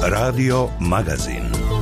Radio Magazin.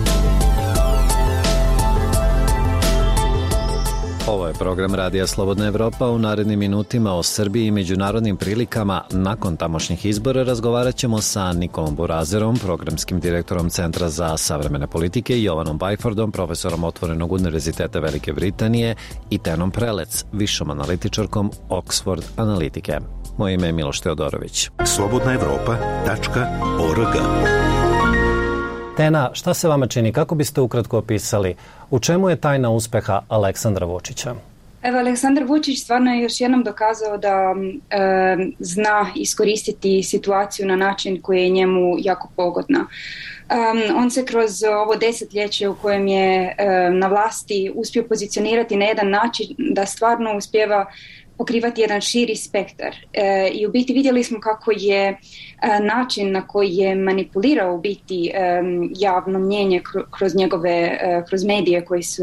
Ovo je program Radija Slobodna Evropa. U narednim minutima o Srbiji i međunarodnim prilikama nakon tamošnjih izbora razgovarat ćemo sa Nikolom Burazerom, programskim direktorom Centra za savremene politike, Jovanom Byfordom, profesorom Otvorenog univerziteta Velike Britanije i Tenom Prelec, višom analitičarkom Oxford Analitike. Moje ime je Miloš Teodorović. slobodnaevropa.org. Tena, šta se vama čini? Kako biste ukratko opisali? U čemu je tajna uspeha Aleksandra Vučića? Evo, Aleksandar Vučić stvarno je još jednom dokazao da zna iskoristiti situaciju na način koji je njemu jako pogodna. On se kroz ovo desetljeće u kojem je na vlasti uspio pozicionirati na jedan način da stvarno uspijeva pokrivati jedan širi spektar. I u biti vidjeli smo kako je način na koji je manipulirao u biti javno mnjenje kroz medije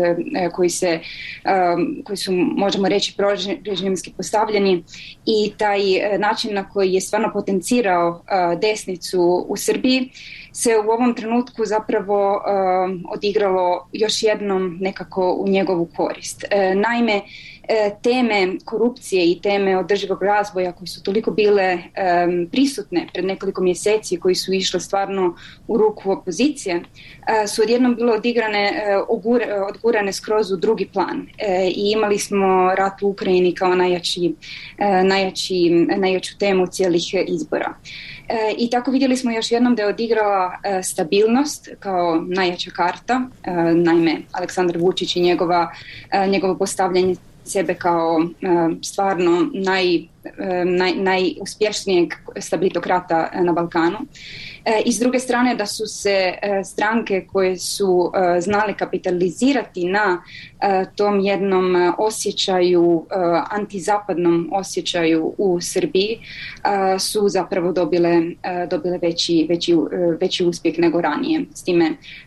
koji su možemo reći prorežimski postavljeni, i taj način na koji je stvarno potencirao desnicu u Srbiji se u ovom trenutku zapravo odigralo još jednom nekako u njegovu korist. Naime, teme korupcije i teme održivog razvoja koji su toliko bile prisutne pred nekoliko mjeseci, koji su išle stvarno u ruku opozicije, su odjednom bile odgurane skroz u drugi plan. I imali smo rat u Ukrajini kao najjaču temu cijelih izbora. I tako vidjeli smo još jednom da je odigrala stabilnost kao najjača karta. Naime, Aleksandar Vučić i njegovo postavljanje sebe kao stvarno najuspješnijeg stabilitokrata na Balkanu. I s druge strane da su se stranke koje su znale kapitalizirati na tom jednom osjećaju, antizapadnom osjećaju u Srbiji, su zapravo dobile veći uspjeh nego ranije. S time,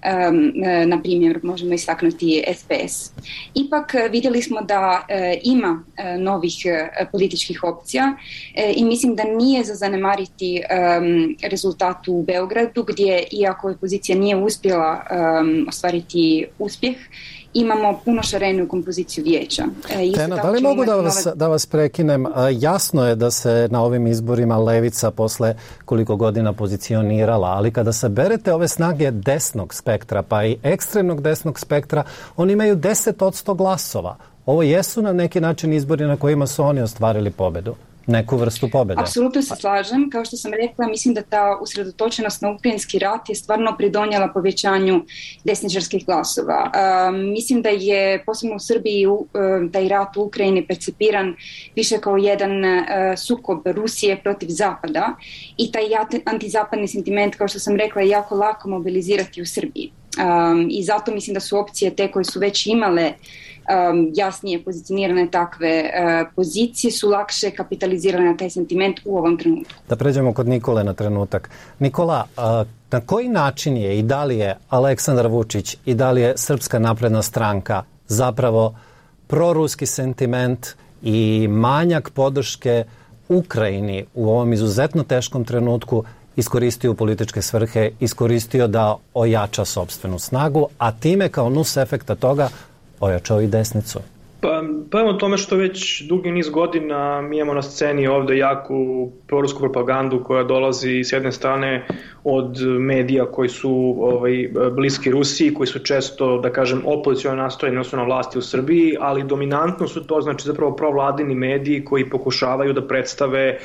na primjer, možemo istaknuti SPS. Ipak vidjeli smo da ima novih političkih opcija i mislim da nije za zanemariti rezultat u Beogradu, gdje, iako opozicija nije uspjela ostvariti uspjeh, imamo puno šareniju kompoziciju vijeća. Tena, da li mogu da vas prekinem? Jasno je da se na ovim izborima levica posle koliko godina pozicionirala, ali kada saberete ove snage desnog spektra, pa i ekstremnog desnog spektra, oni imaju 10% glasova. Ovo jesu na neki način izbori na kojima su oni ostvarili pobedu. Neku vrstu pobjede. Apsolutno se slažem. Kao što sam rekla, mislim da ta usredotočenost na ukrajinski rat je stvarno pridonijela povećanju desničarskih glasova. Mislim da je, posebno u Srbiji, taj rat u Ukrajini percepiran više kao jedan sukob Rusije protiv Zapada, i taj antizapadni sentiment, kao što sam rekla, je jako lako mobilizirati u Srbiji. I zato mislim da su opcije te koje su već imale jasnije pozicionirane takve pozicije, su lakše kapitalizirane na taj sentiment u ovom trenutku. Da pređemo kod Nikole na trenutak. Nikola, na koji način je i da li je Aleksandar Vučić i da li je Srpska napredna stranka zapravo proruski sentiment i manjak podrške Ukrajini u ovom izuzetno teškom trenutku iskoristio u političke svrhe, iskoristio da ojača sopstvenu snagu, a time kao nus efekta toga ojačao i desnicu? Pa evo tome što već dugi niz godina mi imamo na sceni ovdje jaku prorusku propagandu koja dolazi s jedne strane od medija koji su bliski Rusiji, koji su često, da kažem, opozicionalno nastrojeni odnosno na vlasti u Srbiji, ali dominantno su to, znači, zapravo provladini mediji koji pokušavaju da predstave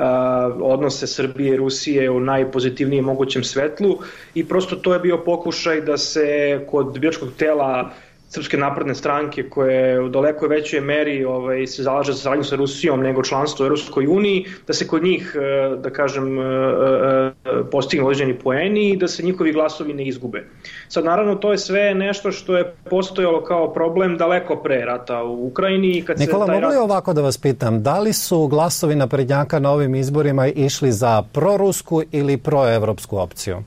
odnose Srbije i Rusije u najpozitivnijem mogućem svetlu, i prosto to je bio pokušaj da se kod biračkog tela Srpske napredne stranke, koje u daleko većoj meri se zalaže za saradnju sa Rusijom nego članstvo u Europskoj uniji, da se kod njih, da kažem, postignu određeni poeni i da se njihovi glasovi ne izgube. Sad, naravno, to je sve nešto što je postojalo kao problem daleko pre rata u Ukrajini. Nikola, mogu li ovako da vas pitam, da li su glasovi naprednjaka na ovim izborima išli za prorusku ili proevropsku opciju?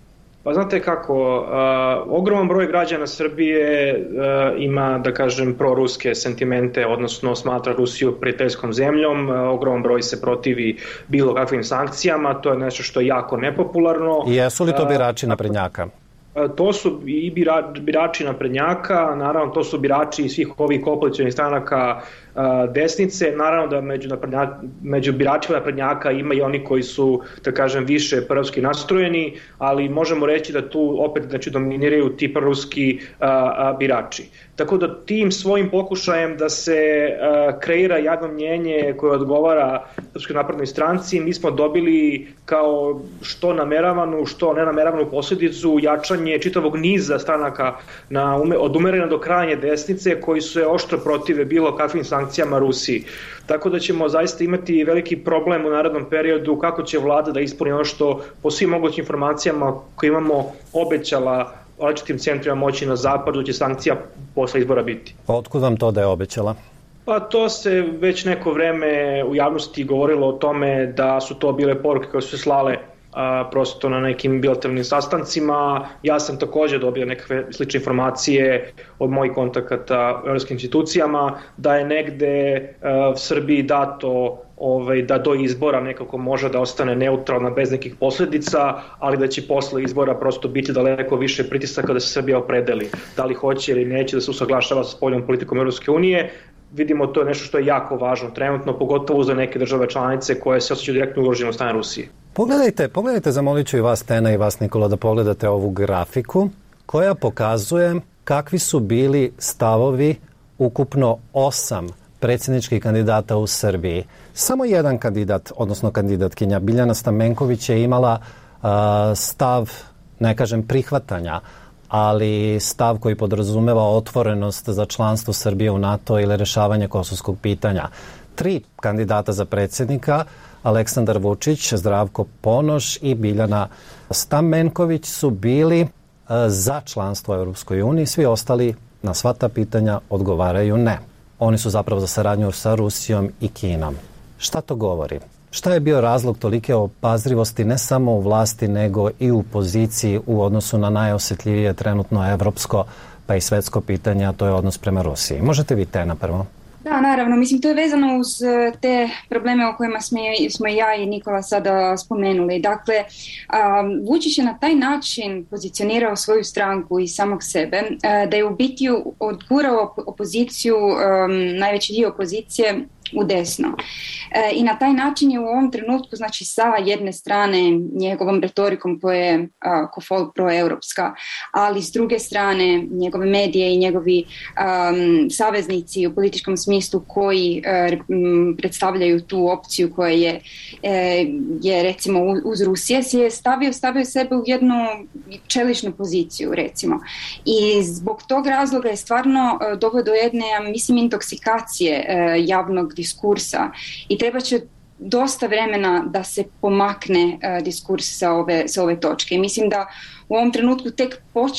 Pa znate kako, ogroman broj građana Srbije ima, da kažem, proruske sentimente, odnosno smatra Rusiju prijateljskom zemljom, ogroman broj se protivi bilo kakvim sankcijama, to je nešto što je jako nepopularno. I jesu li to birači naprednjaka? To su i birači naprednjaka, naravno to su birači svih ovih koalicijonih stranaka desnice, naravno da među biračima naprednjaka ima i oni koji su, da kažem, više proruski nastrojeni, ali možemo reći da tu opet dominiraju ti proruski birači. Tako da tim svojim pokušajem da se kreira javno mnjenje koje odgovara Srpskoj naprednoj stranci, mi smo dobili kao što nameravanu, što nenameravanu posljedicu jačanje čitavog niza stranaka od umerene do krajnje desnice koji su se oštro protive bilo kakvim sankcijama Rusiji. Tako da ćemo zaista imati veliki problem u narednom periodu kako će vlada da ispuni ono što po svim mogućim informacijama koje imamo obećala različitim centrima moći na zapadu da će sankcija posle izbora biti. Otkud vam to da je obećala? Pa to se već neko vreme u javnosti govorilo o tome da su to bile poruke koje su se slale prosto na nekim bilateralnim sastancima. Ja sam također dobio nekakve slične informacije od mojih kontakata u evropskim institucijama da je negde Srbiji dato da do izbora nekako može da ostane neutralna bez nekih posljedica, ali da će posle izbora prosto biti daleko više pritisaka da se Srbija opredeli. Da li hoće ili neće da se usaglašava sa spoljnom politikom Evropske unije. Vidimo, to je nešto što je jako važno trenutno, pogotovo za neke države članice koje se osjećaju direktno ugrožene od strane Rusije. Pogledajte, zamolit ću i vas, Tena, i vas, Nikola, da pogledate ovu grafiku koja pokazuje kakvi su bili stavovi ukupno 8 predsjedničkih kandidata u Srbiji. Samo jedan kandidat, odnosno kandidatkinja Biljana Stamenković je imala stav, ne kažem prihvatanja, ali stav koji podrazumeva otvorenost za članstvo Srbije u NATO ili rešavanje kosovskog pitanja. 3 kandidata za predsjednika, Aleksandar Vučić, Zdravko Ponoš i Biljana Stamenković, su bili za članstvo u Europskoj uniji. Svi ostali na sva ta pitanja odgovaraju ne. Oni su zapravo za saradnju sa Rusijom i Kinom. Šta to govori? Šta je bio razlog tolike obazrivosti ne samo u vlasti nego i u poziciji u odnosu na najosjetljivije trenutno evropsko pa i svetsko pitanje, a to je odnos prema Rusiji? Možete vi, Tena, prvo? Da, naravno. Mislim, to je vezano uz te probleme o kojima smo ja i Nikola sada spomenuli. Dakle, Vučić je na taj način pozicionirao svoju stranku i samog sebe, da je u biti odgurao opoziciju, najveći dio opozicije, u desno. I na taj način je u ovom trenutku, znači sa jedne strane njegovom retorikom koja je proeuropska, ali s druge strane njegove medije i njegovi saveznici u političkom smislu koji predstavljaju tu opciju koja je recimo uz Rusije, si je stavio sebe u jednu čeličnu poziciju, recimo. I zbog tog razloga je stvarno doveo do jedne, mislim, intoksikacije javnog diskursa i treba će dosta vremena da se pomakne diskurs sa ove točke. I mislim da u ovom trenutku tek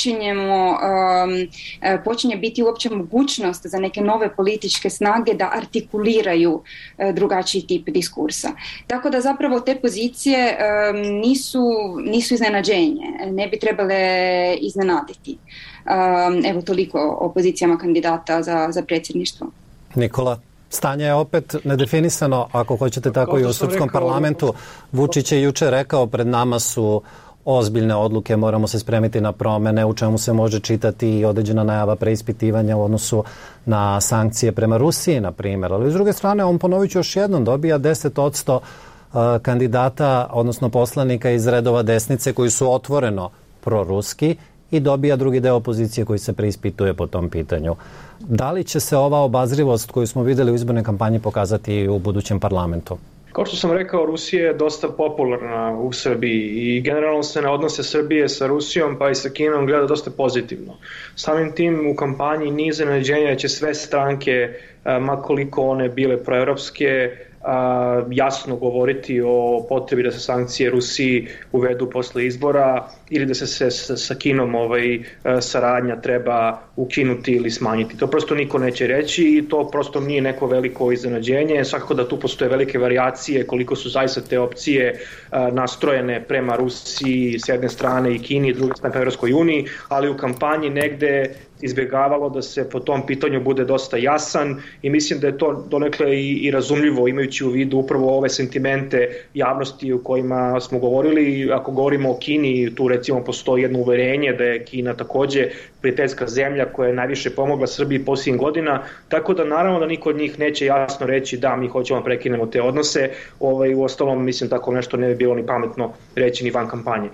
počinje biti uopće mogućnost za neke nove političke snage da artikuliraju drugačiji tip diskursa. Tako da zapravo te pozicije nisu iznenađenje, ne bi trebale iznenaditi. Evo toliko o pozicijama kandidata za predsjedništvo. Nikola? Stanje je opet nedefinisano, ako hoćete tako i u srpskom parlamentu. Vučić je juče rekao, pred nama su ozbiljne odluke, moramo se spremiti na promene, u čemu se može čitati i određena najava preispitivanja u odnosu na sankcije prema Rusiji, na primjer. Ali s druge strane, on, ponovit ću još jednom, dobija 10% kandidata, odnosno poslanika iz redova desnice koji su otvoreno proruski i dobija drugi deo opozicije koji se preispituje po tom pitanju. Da li će se ova obazrivost koju smo videli u izbornoj kampanji pokazati i u budućem parlamentu? Kao što sam rekao, Rusija je dosta popularna u Srbiji i generalno se na odnose Srbije sa Rusijom pa i sa Kinom gleda dosta pozitivno. Samim tim u kampanji nije iznenađenje da će sve stranke, ma koliko one bile proevropske, jasno govoriti o potrebi da se sankcije Rusiji uvedu posle izbora. ili da se sa Kinom saradnja treba ukinuti ili smanjiti. To prosto niko neće reći i to prosto nije neko veliko iznenađenje. Svakako da tu postoje velike varijacije koliko su zaista te opcije nastrojene prema Rusiji s jedne strane i Kini, s druge strane prema Evropskoj uniji, ali u kampanji negde izbjegavalo da se po tom pitanju bude dosta jasan i mislim da je to donekle i razumljivo imajući u vidu upravo ove sentimente javnosti o kojima smo govorili. Ako govorimo o Kini, tu recimo postoji jedno uverenje da je Kina takođe prijateljska zemlja koja je najviše pomogla Srbiji posljednjih godina, tako da naravno da niko od njih neće jasno reći da mi hoćemo da prekinemo te odnose. U ostalom mislim tako nešto ne bi bilo ni pametno reći ni van kampanje.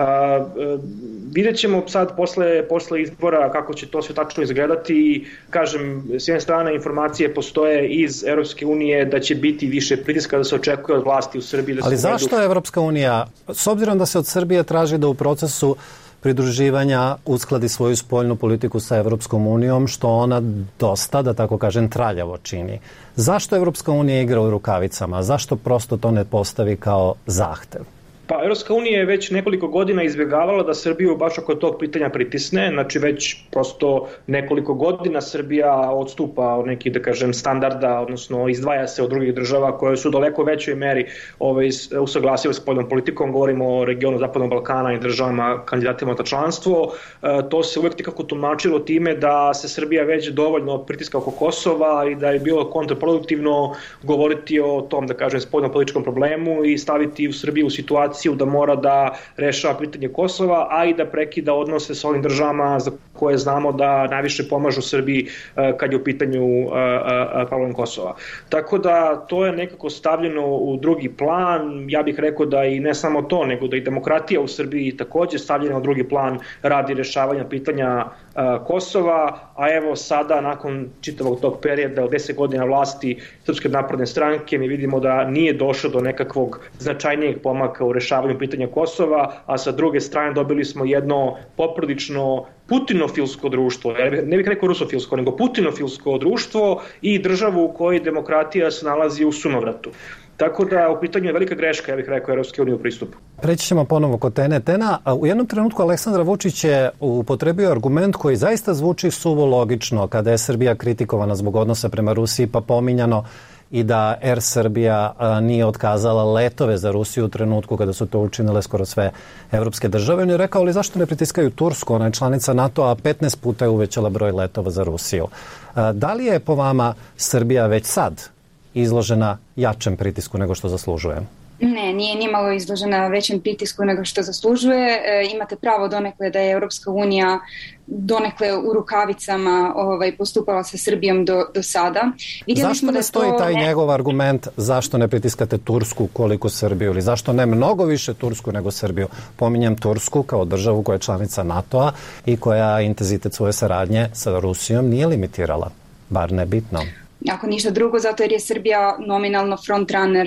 Vidjet ćemo sad posle izbora kako će to sve tačno izgledati i kažem, s jedne strane informacije postoje iz Evropske unije da će biti više pritiska da se očekuje od vlasti u Srbiji. Ali zašto Evropska unija, s obzirom da se od Srbije traži da u procesu pridruživanja uskladi svoju spoljnu politiku sa Evropskom unijom, što ona dosta, da tako kažem, traljavo čini. Zašto Evropska unija igra u rukavicama? Zašto prosto to ne postavi kao zahtev? Pa Evropska unija je već nekoliko godina izbjegavala da Srbiju baš oko tog pitanja pritisne, znači već prosto nekoliko godina Srbija odstupa od nekih, da kažem, standarda, odnosno izdvaja se od drugih država koje su daleko većoj meri usaglasile s spoljnom politikom, govorimo o regionu Zapadnog Balkana i državama kandidatima za članstvo. To se uvek nekako tumačilo time da se Srbija već dovoljno pritiska oko Kosova i da je bilo kontraproduktivno govoriti o tom, da kažem, spoljnom političkom problemu i staviti u Srbiju u situaciju da mora da rešava pitanje Kosova, a i da prekida odnose sa ovim državama za koje znamo da najviše pomažu Srbiji kad je u pitanju problem Kosova. Tako da to je nekako stavljeno u drugi plan. Ja bih rekao da i ne samo to, nego da i demokratija u Srbiji takođe stavljena u drugi plan radi rešavanja pitanja Kosova, a evo sada nakon čitavog tog perioda od 10 godina vlasti Srpske napredne stranke mi vidimo da nije došlo do nekakvog značajnijeg pomaka u rešavanju pitanja Kosova, a sa druge strane dobili smo jedno poprilično putinofilsko društvo, ne bih rekao rusofilsko, nego putinofilsko društvo i državu u kojoj demokratija se nalazi u sunovratu. Tako da u pitanju je velika greška, ja bih rekao, Evropske unije u pristupu. Preći ćemo ponovo kod Tene. Tena, u jednom trenutku Aleksandar Vučić je upotrebio argument koji zaista zvuči suvo logično kada je Srbija kritikovana zbog odnosa prema Rusiji, pa pominjano i da Air Srbija nije otkazala letove za Rusiju u trenutku kada su to učinile skoro sve evropske države. On je rekao, ali zašto ne pritiskaju Tursku, ona je članica NATO-a, a 15 puta je uvećala broj letova za Rusiju. Da li je po vama Srbija već sad izložena jačem pritisku nego što zaslužuje? Ne, nije nimalo izložena većem pritisku nego što zaslužuje. Imate pravo donekle da je Europska unija donekle u rukavicama postupala sa Srbijom do sada. Zašto ne stoji taj njegov argument zašto ne pritiskate Tursku koliko Srbiju ili zašto ne mnogo više Tursku nego Srbiju? Pominjem Tursku kao državu koja je članica NATO-a i koja intenzitet svoje saradnje sa Rusijom nije limitirala, bar ne bitno. Ako ništa drugo, zato jer je Srbija nominalno frontrunner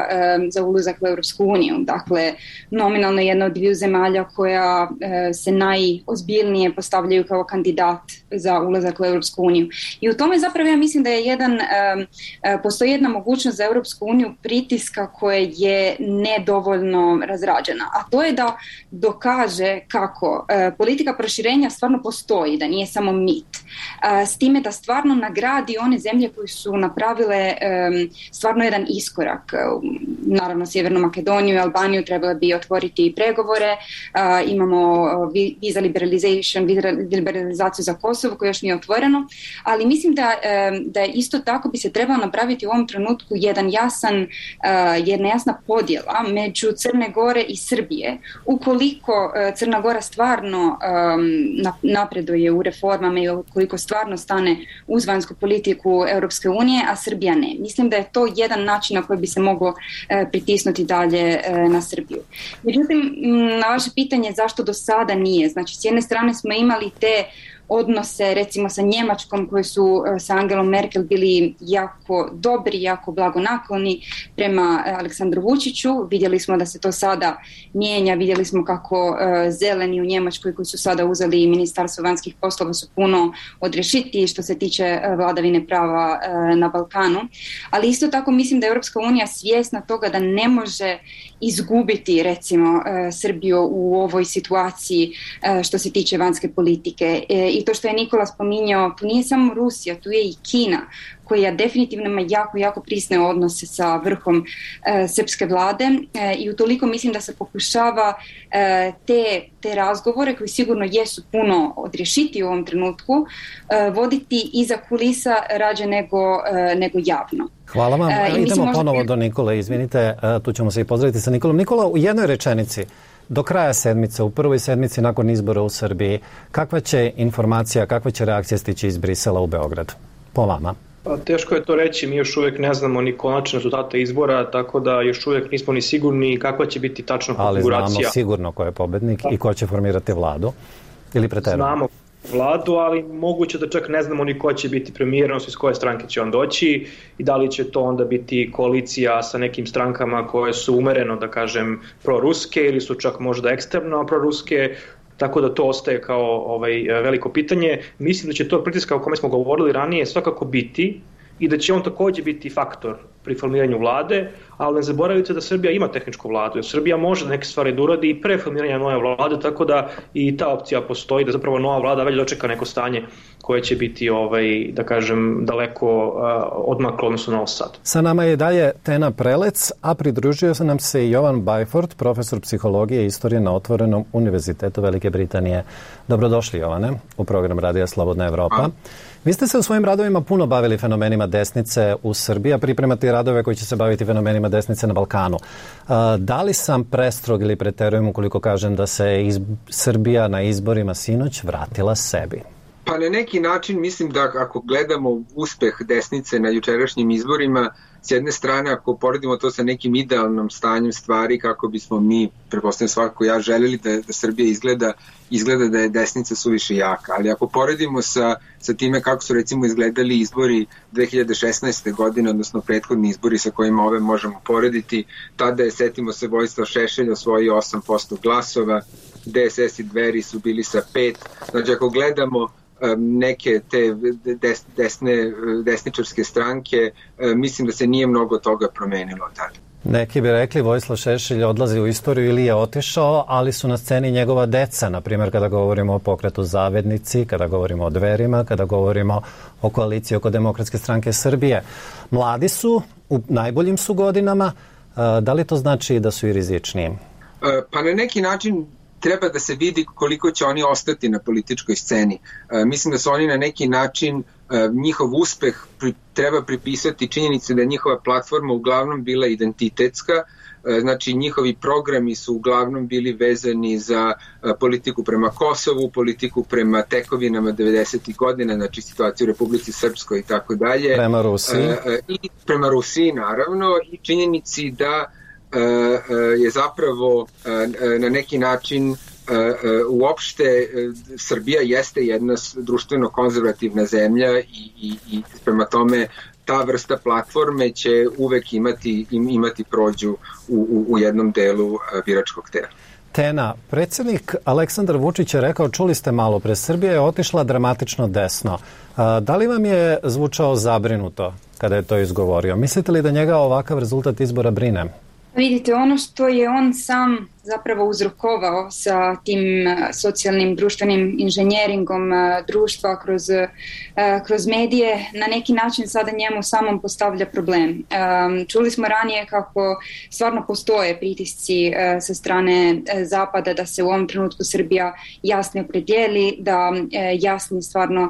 za ulazak u Europsku uniju. Dakle, nominalno jedna od dviju zemalja koja se najozbiljnije postavljaju kao kandidat za ulazak u Europsku uniju. I u tome zapravo ja mislim da je postoji jedna mogućnost za Europsku uniju pritiska koja je nedovoljno razrađena. A to je da dokaže kako politika proširenja stvarno postoji, da nije samo mit. S time da stvarno nagradi one zemlje koji su napravile stvarno jedan iskorak. Naravno, Sjevernu Makedoniju i Albaniju trebala bi otvoriti pregovore. Imamo visa liberalizaciju za Kosovo koje još nije otvoreno, ali mislim da isto tako bi se trebalo napraviti u ovom trenutku jedna jasna podjela među Crne Gore i Srbije. Ukoliko Crna Gora stvarno napreduje u reformama i ukoliko stvarno stane uz vanjsku politiku Europske unije, a Srbija ne. Mislim da je to jedan način na koji bi se moglo pritisnuti dalje na Srbiju. Međutim, na vaše pitanje zašto do sada nije. Znači, s jedne strane smo imali te odnose recimo sa Njemačkom koji su sa Angelom Merkel bili jako dobri, jako blagonakloni prema Aleksandru Vučiću. Vidjeli smo da se to sada mijenja, vidjeli smo kako zeleni u Njemačkoj koji su sada uzeli Ministarstvo vanjskih poslova su puno odrešitiji što se tiče vladavine prava na Balkanu. Ali isto tako mislim da je Europska unija svjesna toga da ne može izgubiti recimo Srbiju u ovoj situaciji što se tiče vanjske politike. I to što je Nikola spominjao, to nije samo Rusija, tu je i Kina koja definitivno ima jako, jako prisne odnose sa vrhom srpske vlade i utoliko mislim da se pokušava te razgovore koji sigurno jesu puno odrješiti u ovom trenutku voditi iza kulisa rađe nego javno. Hvala vam. Idemo ponovo do Nikole, izvinite, tu ćemo se i pozdraviti sa Nikolom. Nikola, u jednoj rečenici, do kraja sedmice, u prvoj sedmici nakon izbora u Srbiji, kakva će informacija, kakva će reakcija stići iz Brisela u Beograd? Po vama. Teško je to reći, mi još uvijek ne znamo ni konačne rezultate izbora, tako da još uvijek nismo ni sigurni kakva će biti tačna konfiguracija. Ali znamo sigurno ko je pobednik i ko će formirati vladu, ili preterano? Znamo vladu, ali moguće da čak ne znamo ni ko će biti premijer, odnosno iz koje stranke će on doći i da li će to onda biti koalicija sa nekim strankama koje su umereno, da kažem, proruske ili su čak možda ekstremno proruske. Tako da to ostaje kao veliko pitanje. Mislim da će to pritiska o kome smo govorili ranije svakako biti i da će on također biti faktor pri formiranju vlade, ali ne zaboravite da Srbija ima tehničku vladu. Srbija može neke stvari da uradi i pre formiranja nove vlade, tako da i ta opcija postoji, da zapravo nova vlada već dočeka neko stanje koje će biti, da kažem, daleko odmaklo odnosno na sad. Sa nama je dalje Tena Prelec, a pridružio se nam se i Jovan Bajford, profesor psihologije i istorije na Otvorenom univerzitetu Velike Britanije. Dobrodošli, Jovane, u program Radija Slobodna Evropa. Vi ste se u svojim radovima puno bavili fenomenima desnice u Srbiji, a pripremate radove koji će se baviti fenomenima desnice na Balkanu. Da li sam prestrog ili preterujem ukoliko kažem da se Srbija na izborima sinoć vratila sebi? Pa na neki način mislim da ako gledamo uspeh desnice na jučerašnjim izborima, s jedne strane ako poredimo to sa nekim idealnom stanjem stvari kako bismo mi, pretpostavljam svakako ja, želeli da Srbija izgleda da je desnica suviše jaka, ali ako poredimo sa time kako su recimo izgledali izbori 2016. godine, odnosno prethodni izbori sa kojima ove možemo porediti, tada je, setimo se, Vojislav Šešelj osvojio 8% glasova, DSS i Dveri su bili sa 5%, znači ako gledamo neke te desničarske stranke, mislim da se nije mnogo toga promenilo tada. Neki bi rekli Vojislav Šešelj odlazi u istoriju ili je otišao, ali su na sceni njegova deca, na primjer kada govorimo o pokretu Zavednici, kada govorimo o Dverima, kada govorimo o koaliciji oko Demokratske stranke Srbije. Mladi su, u najboljim su godinama, da li to znači da su i rizičniji? Pa na neki način treba da se vidi koliko će oni ostati na političkoj sceni. Mislim da su oni na neki način, njihov uspeh treba pripisati činjenici da je njihova platforma uglavnom bila identitetska, znači njihovi programi su uglavnom bili vezani za politiku prema Kosovu, politiku prema tekovinama 90. godina, znači situaciju u Republici Srpskoj i tako dalje. Prema Rusiji. I prema Rusiji, naravno, i činjenici da je zapravo na neki način uopšte Srbija jeste jedna društveno konzervativna zemlja i prema tome ta vrsta platforme će uvek imati prođu u jednom delu biračkog tela. Tena, predsjednik Aleksandar Vučić je rekao, čuli ste malo pre, Srbija je otišla dramatično desno. Da li vam je zvučao zabrinuto kada je to izgovorio? Mislite li da njega ovakav rezultat izbora brine? Vidite, ono što je on sam zapravo uzrokovao sa tim socijalnim društvenim inženjeringom društva kroz medije, na neki način sada njemu samom postavlja problem. Čuli smo ranije kako stvarno postoje pritisci sa strane Zapada da se u ovom trenutku Srbija jasno opredijeli, da jasno stvarno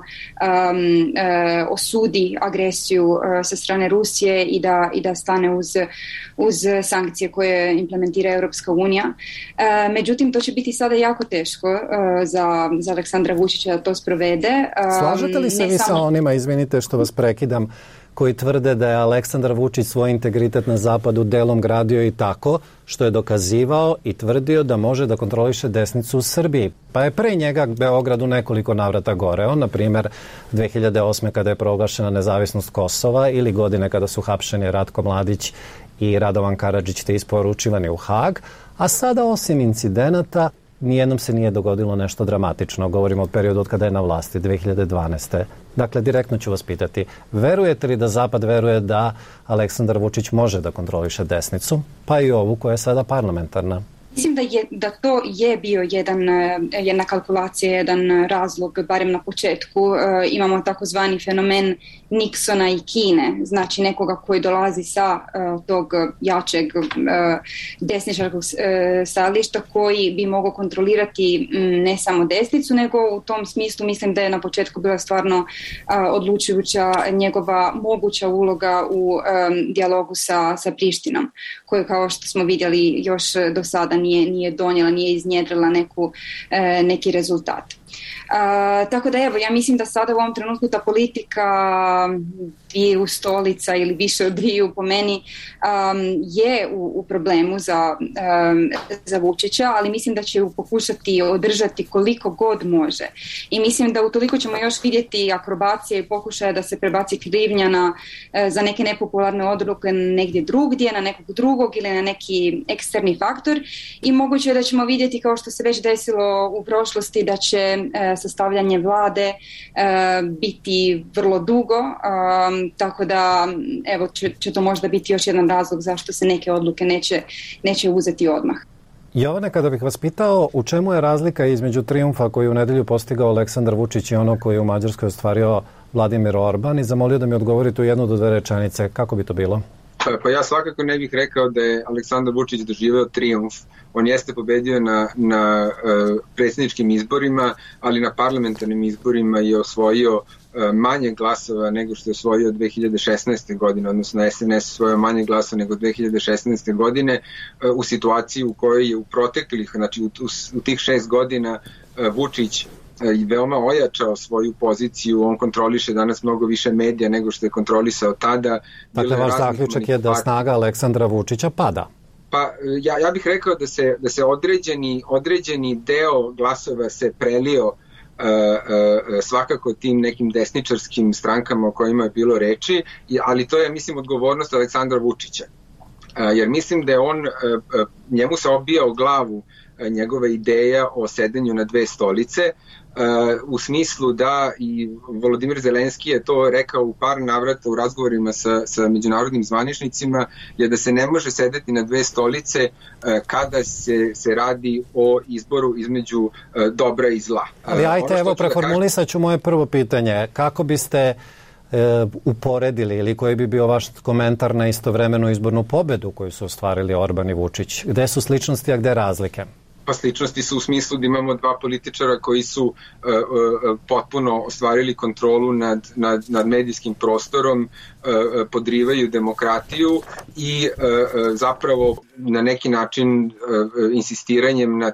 osudi agresiju sa strane Rusije i da stane uz sankcije koje implementira Europska unija. Međutim, to će biti sada jako teško za Aleksandra Vučića da to sprovede. Slažete li se vi sa onima, izvinite što vas prekidam, koji tvrde da je Aleksandar Vučić svoj integritet na zapadu delom gradio i tako što je dokazivao i tvrdio da može da kontroliše desnicu u Srbiji. Pa je pre njega Beograd u nekoliko navrata goreo, na primjer 2008. kada je proglašena nezavisnost Kosova ili godine kada su hapšeni Ratko Mladić i Radovan Karadžić te isporučivani u Hag, a sada osim incidenata nijednom se nije dogodilo nešto dramatično. Govorimo o periodu od kada je na vlasti, 2012. Dakle, direktno ću vas pitati, verujete li da Zapad veruje da Aleksandar Vučić može da kontroliše desnicu, pa i ovu koja je sada parlamentarna? Mislim da to je bio jedna kalkulacija, jedan razlog, barem na početku. Imamo takozvani fenomen Nixona i Kine, znači nekoga koji dolazi sa tog jačeg desničarskog stajališta koji bi mogao kontrolirati ne samo desnicu, nego u tom smislu mislim da je na početku bila stvarno odlučujuća njegova moguća uloga u dijalogu sa Prištinom, koju kao što smo vidjeli još do sada nije donijela, nije iznjedrila neki rezultat. Tako da evo, ja mislim da sada u ovom trenutku ta politika dviju stolica ili više od dviju po meni je u problemu za Vučića, ali mislim da će ju pokušati održati koliko god može. I mislim da utoliko ćemo još vidjeti akrobacije i pokušaje da se prebaci krivnja za neke nepopularne odluke negdje drugdje, na nekog drugog ili na neki eksterni faktor. I moguće je da ćemo vidjeti, kao što se već desilo u prošlosti, da će sastavljanje vlade biti vrlo dugo, tako da evo će to možda biti još jedan razlog zašto se neke odluke neće uzeti odmah. Jovane, kada bih vas pitao u čemu je razlika između trijumfa koji u nedelju postigao Aleksandar Vučić i ono koji je u Mađarskoj ostvario Vladimir Orban, i zamolio da mi odgovorite u 1 do 2 rečenice, kako bi to bilo? Pa ja svakako ne bih rekao da je Aleksandar Vučić doživeo trijumf. On jeste pobedio na predsjedničkim izborima, ali na parlamentarnim izborima je osvojio manje glasova nego što je osvojio 2016. godine, odnosno SNS osvojio manje glasova nego 2016. godine u situaciji u kojoj je u proteklih, znači u tih 6 godina Vučić i veoma ojačao svoju poziciju, on kontroliše danas mnogo više medija nego što je kontrolisao tada. Dakle, vaš zaključak je da snaga Aleksandra Vučića pada? Pa ja bih rekao da se određeni deo glasova se prelio svakako tim nekim desničarskim strankama o kojima je bilo reči, ali to je, mislim, odgovornost Aleksandra Vučića. Jer mislim da je njemu se obija u glavu njegova ideja o sedenju na 2 stolice, u smislu da i Volodimir Zelenski je to rekao u par navrata u razgovorima sa međunarodnim zvaničnicima, je da se ne može sedeti na 2 stolice kada se radi o izboru između dobra i zla. Ali ajte, evo, preformulisat ću moje prvo pitanje. Kako biste uporedili ili koji bi bio vaš komentar na istovremenu izbornu pobedu koju su ostvarili Orban i Vučić? Gde su sličnosti, a gde razlike? Pa sličnosti su u smislu da imamo 2 političara koji su potpuno ostvarili kontrolu nad medijskim prostorom, podrivaju demokratiju i zapravo na neki način insistiranjem na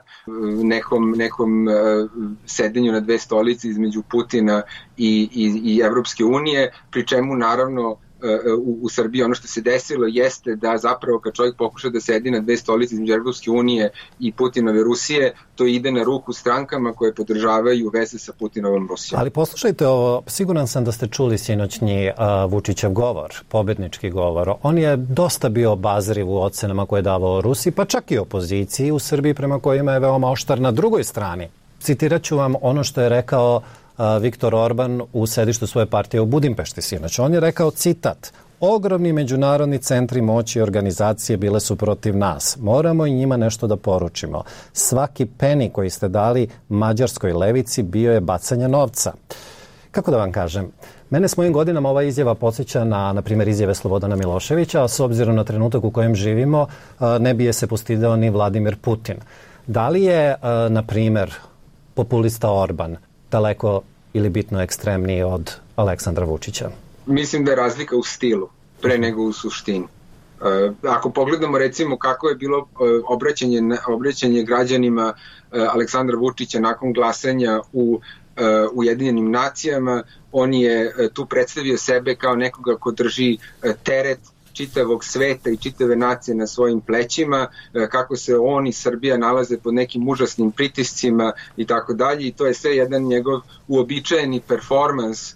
nekom sedenju na 2 stolice između Putina i Evropske unije, pri čemu naravno u Srbiji ono što se desilo jeste da zapravo kad čovjek pokuša da sedi na 2 stolice između Evropske unije i Putinove Rusije, to ide na ruku strankama koje podržavaju veze sa Putinovom Rusijom. Ali poslušajte ovo, siguran sam da ste čuli sinoćnji Vučićev govor, pobednički govor. On je dosta bio obazriv u ocenama koje je davao Rusiji, pa čak i opoziciji u Srbiji, prema kojima je veoma oštar na drugoj strani. Citirat ću vam ono što je rekao Viktor Orban u sedištu svoje partije u Budimpešti sinoć. On je rekao, citat: "Ogromni međunarodni centri moći i organizacije bile su protiv nas. Moramo i njima nešto da poručimo. Svaki peni koji ste dali mađarskoj levici bio je bacanje novca." Kako da vam kažem? Mene s mojim godinama ova izjava podsjeća na primjer, izjave Slobodana Miloševića, a s obzirom na trenutak u kojem živimo, ne bi je se postidao ni Vladimir Putin. Da li je, na primjer, populista Orban daleko ili bitno ekstremniji od Aleksandra Vučića? Mislim da je razlika u stilu, pre nego u suštini. Ako pogledamo recimo kako je bilo obraćanje građanima Aleksandra Vučića nakon glasanja u Ujedinjenim nacijama. On je tu predstavio sebe kao nekoga ko drži teret čitavog sveta i čitave nacije na svojim plećima, kako se on i Srbija nalaze pod nekim užasnim pritiscima i tako dalje, i to je sve jedan njegov uobičajeni performans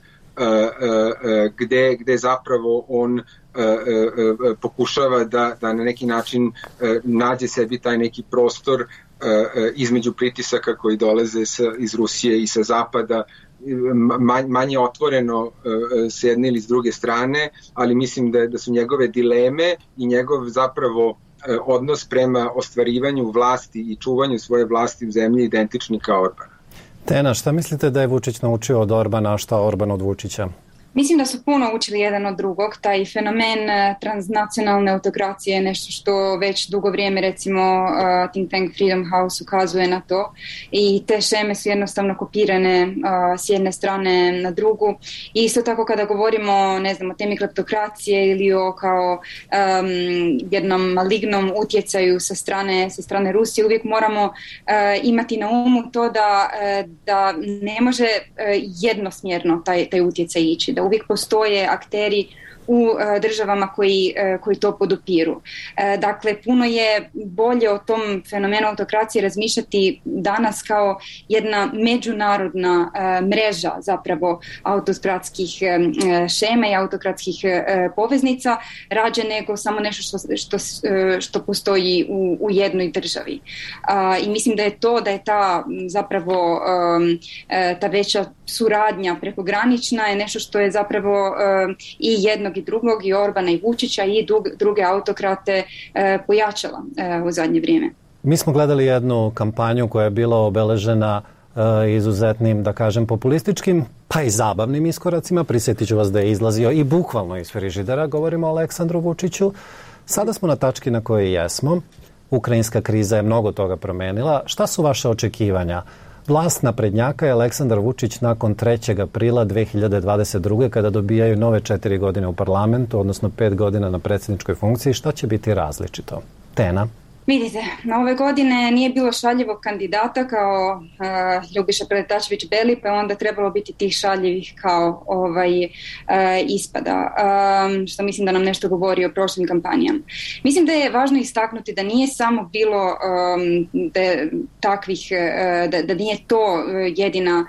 gde zapravo on pokušava da na neki način nađe sebi taj neki prostor između pritisaka koji dolaze iz Rusije i sa zapada, manje otvoreno s jedne ili s druge strane, ali mislim da su njegove dileme i njegov zapravo odnos prema ostvarivanju vlasti i čuvanju svoje vlasti u zemlji identični kao Orbana. Tena, šta mislite da je Vučić naučio od Orbana, a šta Orban od Vučića? Mislim da su puno učili jedan od drugog. Taj fenomen transnacionalne autokracije je nešto što već dugo vrijeme, recimo Think Tank Freedom House ukazuje na to, i te šeme su jednostavno kopirane s jedne strane na drugu. I isto tako kada govorimo, ne znam, o temi kleptokracije ili o kao jednom malignom utjecaju sa strane Rusije, uvijek moramo imati na umu to da ne može jednosmjerno taj utjecaj ići, da uvijek postoje akteri u državama koji to podupiru. Dakle, puno je bolje o tom fenomenu autokracije razmišljati danas kao jedna međunarodna mreža zapravo autokratskih šema i autokratskih poveznica, rađe nego samo nešto što postoji u jednoj državi. I mislim da je ta zapravo ta veća suradnja prekogranična je nešto što je zapravo i jednog i drugog, i Orbana i Vučića i druge autokrate pojačala u zadnje vrijeme. Mi smo gledali jednu kampanju koja je bila obeležena izuzetnim, da kažem, populističkim, pa i zabavnim iskoracima. Prisjetit ću vas da je izlazio i bukvalno iz frižidera, govorimo o Aleksandru Vučiću. Sada smo na tački na kojoj jesmo. Ukrajinska kriza je mnogo toga promenila. Šta su vaše očekivanja? Vlast naprednjaka je Aleksandar Vučić nakon 3. aprila 2022. kada dobijaju nove 4 godine u parlamentu, odnosno 5 godina na predsjedničkoj funkciji. Šta će biti različito? Tena? Vidite, na ove godine nije bilo šaljivog kandidata kao Ljubiša Preletačević-Beli, pa je onda trebalo biti tih šaljivih kao ispada, što mislim da nam nešto govori o prošlim kampanjama. Mislim da je važno istaknuti da nije samo bilo takvih, da nije to jedino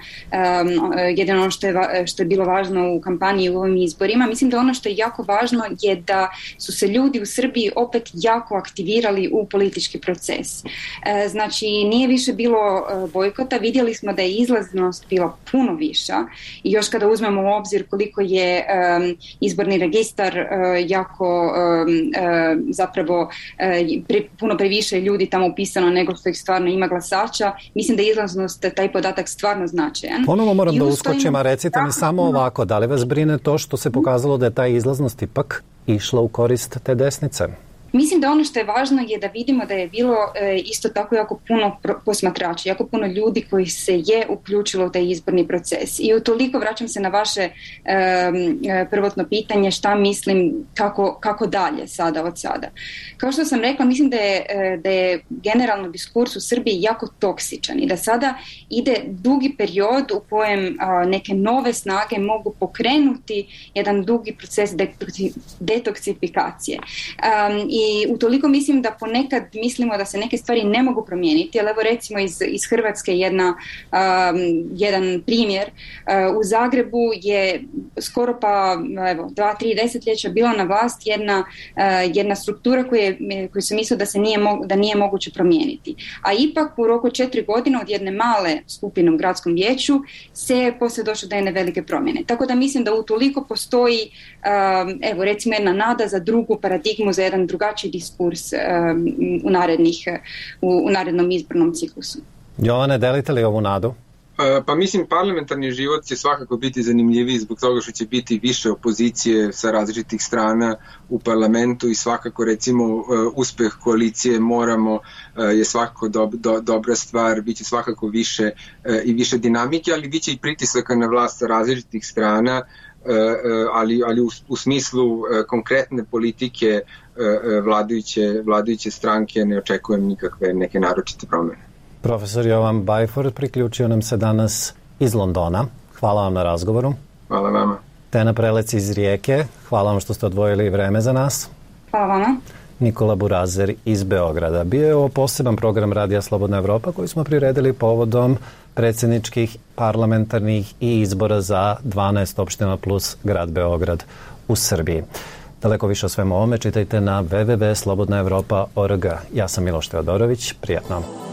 ono što je bilo važno u kampanji u ovim izborima. Mislim da ono što je jako važno je da su se ljudi u Srbiji opet jako aktivirali u politički proces. Znači, nije više bilo bojkota, vidjeli smo da je izlaznost bila puno viša, i još kada uzmemo u obzir koliko je izborni registar jako zapravo puno previše ljudi tamo upisano nego što ih stvarno ima glasača, mislim da je izlaznost, taj podatak, stvarno značajan. Ponovo moram da uskočim, a recite mi samo ovako, da li vas brine to što se pokazalo da je ta izlaznost ipak išla u korist te desnice? Mislim da ono što je važno je da vidimo da je bilo isto tako jako puno posmatrača, jako puno ljudi koji se je uključilo u taj izborni proces. I utoliko vraćam se na vaše prvotno pitanje šta mislim kako dalje sada od sada. Kao što sam rekla, mislim da je generalno diskurs u Srbiji jako toksičan i da sada ide dugi period u kojem neke nove snage mogu pokrenuti jedan dugi proces detoksifikacije. I utoliko mislim da ponekad mislimo da se neke stvari ne mogu promijeniti, ali evo recimo iz Hrvatske jedan primjer. U Zagrebu je skoro pa 2-3 desetljeća bila na vlast jedna struktura koju se mislila da nije moguće promijeniti. A ipak u roku 4 godine od jedne male skupine u gradskom vijeću se poslije došlo do jedne velike promjene. Tako da mislim da utoliko postoji recimo jedna nada za drugu paradigmu, za jedan drugačiji diskurs u narednom izbornom ciklusu. Jovane, delite li ovu nadu? Pa mislim, parlamentarni život će svakako biti zanimljiviji zbog toga što će biti više opozicije sa različitih strana u parlamentu, i svakako recimo uspeh koalicije Moramo je svakako dobra stvar, bit će svakako više i više dinamike, ali bit će i pritisaka na vlast sa različitih strana, ali u smislu konkretne politike vladajuće stranke ne očekujem nikakve neke naročite promjene. Profesor Jovan Bajfor priključio nam se danas iz Londona. Hvala vam na razgovoru. Hvala vama. Tena Prelec iz Rijeke. Hvala vam što ste odvojili vreme za nas. Hvala vama. Nikola Burazer iz Beograda. Bio je ovo poseban program Radija Slobodna Evropa koji smo priredili povodom predsjedničkih, parlamentarnih i izbora za 12 opština plus grad Beograd u Srbiji. Daleko više o svemu ovome čitajte na www.slobodnaevropa.org. Ja sam Miloš Teodorović. Prijatno.